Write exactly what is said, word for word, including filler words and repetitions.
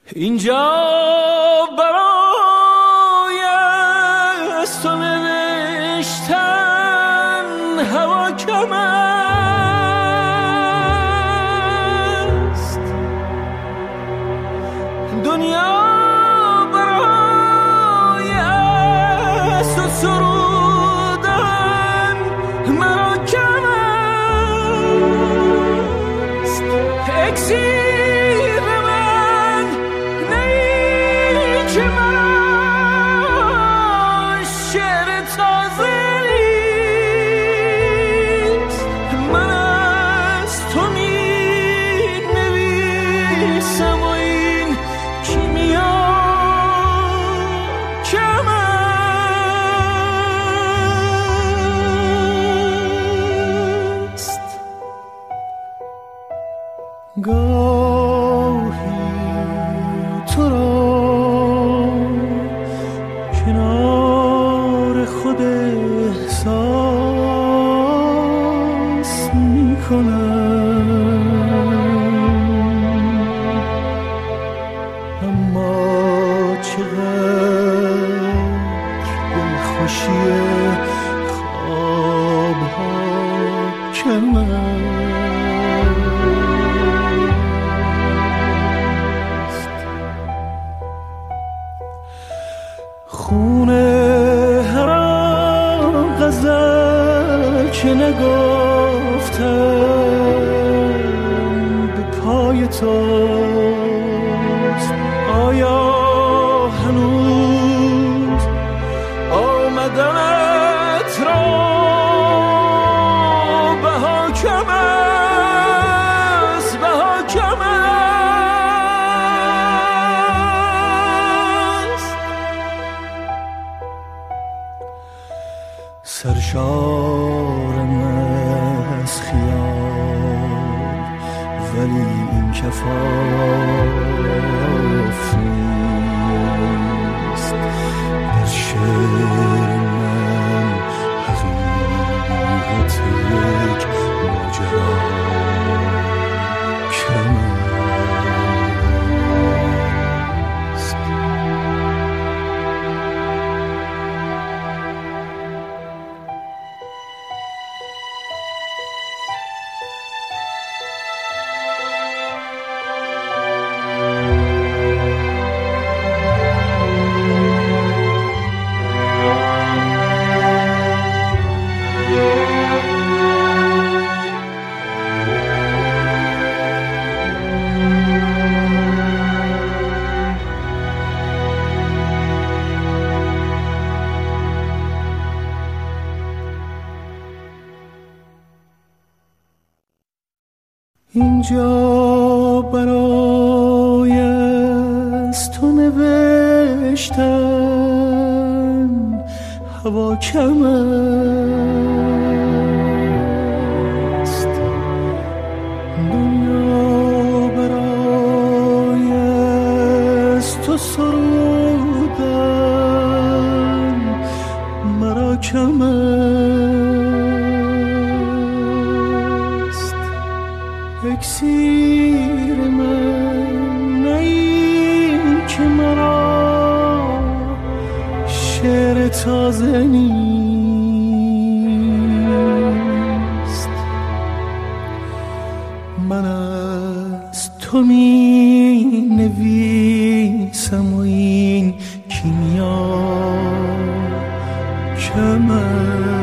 اینجا برای از تو نوشتن هوا کم است، دنیا برای از تو سرودن مرا کم است. اکسیر گاهی تو را کنار خود احساس می کنم، اما چقدر دلخوشی خوابها کم است. خونه هرام غزل که نگفتم به پای توست، آیا هنوز آمدنت را بها کم است، بها کم است. سرشارم از خیال ولی این کفاف نیست، در شعر من حقیقت یک ماجرا کم است. اینجا برای از تو نوشتن هوا کم است، دنیا برای از تو سرودن مرا کم است. اکسیر من نیم که مرا شعر تازه نیست، من از تو می نویسم و این کیمیا کم است.